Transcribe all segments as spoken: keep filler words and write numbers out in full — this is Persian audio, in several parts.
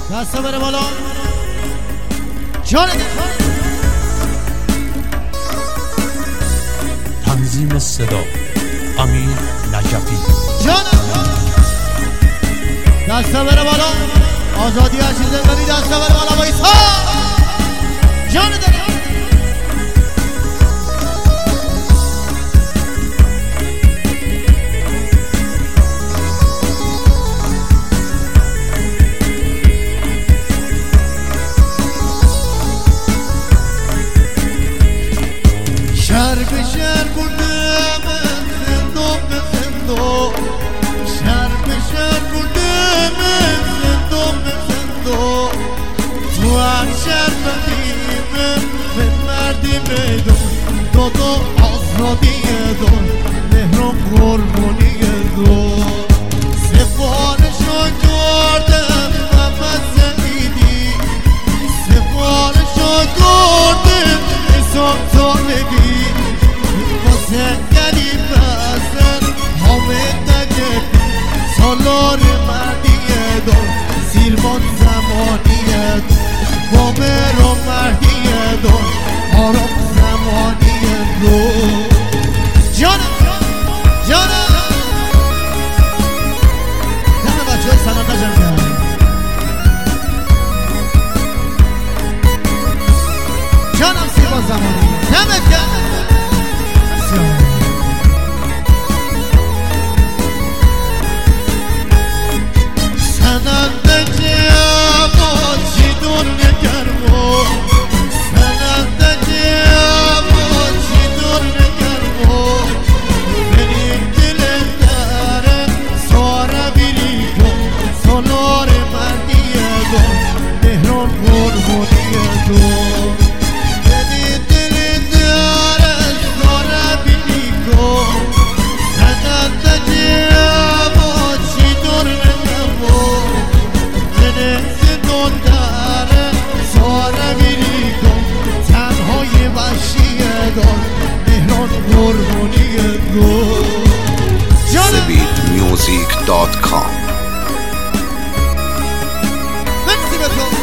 دستا بره بالا جان تنظیم صدا امیر نجفی جان دستا بره بالا آزادی عزیز زندگی دستا بره بالا وایسا جان داری شهر به شهر بردم زندان به زندان شهر به شهر بردم زندان به زندان تو هر شهر بدیم به مردی میدان دادا آزادی دار مهران قربانی دار سفارشو کردم محمد سعیدی سفارشو کردم حساب زالگی واسه گلی بزن حامد نگفت سالار مردیه دار سیربان زمانیه دار بامر و مردیه دار آرام زمانیه دار جانم جانم دم بچه های سلام نجم کرد جانم سیربان زمانیه دمت کرد سبید میوزیک دات کام مرسی به تو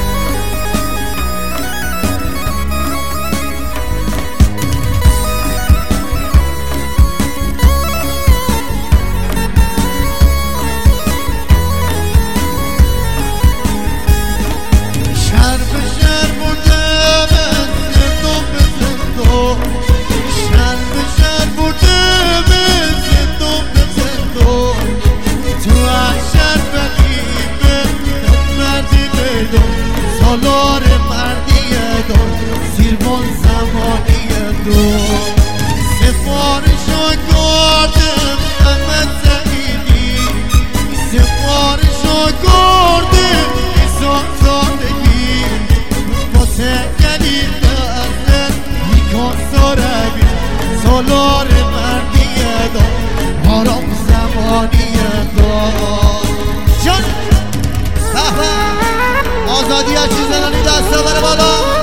شهر به شهر بردم زندان به زندان شهر به شهر بردم زندان به زندان تو هر شهر بدیمه مردی میدان سالار مردیه دار سیربان زمانیه دار سفارشو کردم محمد سعیدی سفارشو کردم حساب زادگی واسه گلی بزن یکان ساربی سالار مردیه دار آرام زمانیه دار جان آزادی از چیز زنانی دسته بره بالا